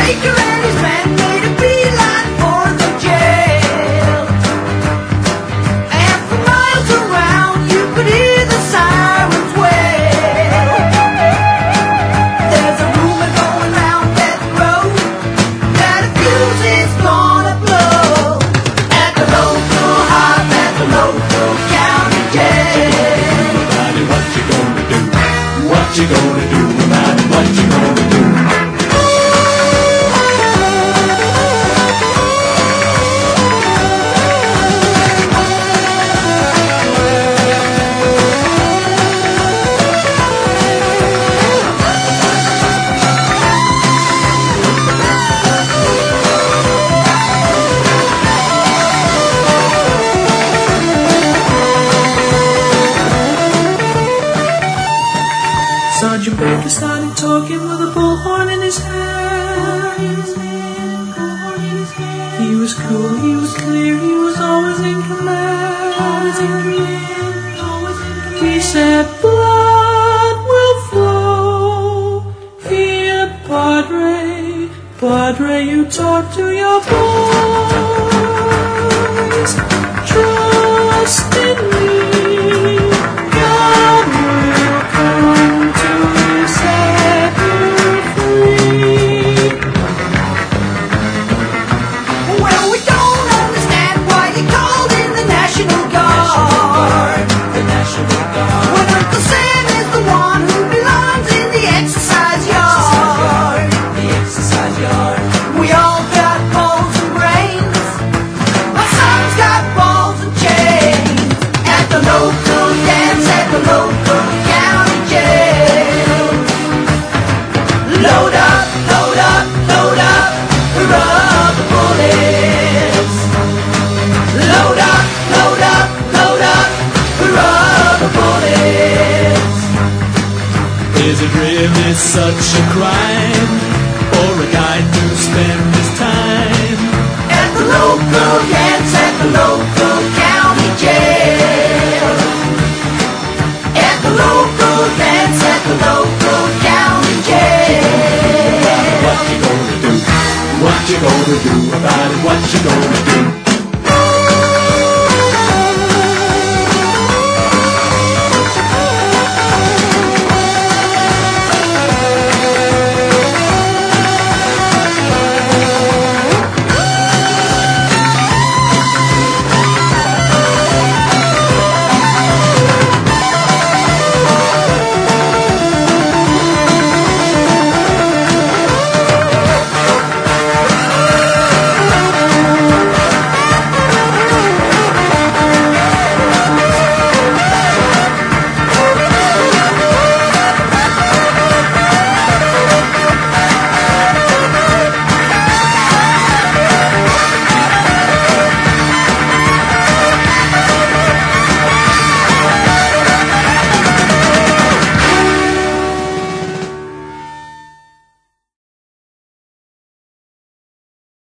Baker and his men made a beeline for the jail. And for miles around you could hear the sirens wail. There's a rumor going round that road that a fuse is gonna blow at the local hop, at the local county jail. Everybody, what you gonna do? What you gonna do about it? What you gonna do? Sergeant Baker started talking with a bullhorn in his hand. He was cool, he was clear, he was always in command. He said, blood will flow. Here, Padre, Padre, you talk to your boys. Trust in me. God will come to set you free. Well, we don't understand why you called in the National Guard. The National Guard. When Uncle Sam is the one who belongs in the exercise yard. The exercise yard. We all got balls and brains. My son's got balls and chains. At the local dance, at the local county jail. Load up, load up, load up the rubber bullets. Load up, load up, load up the rubber bullets. Is it really such a crime for a guy to spend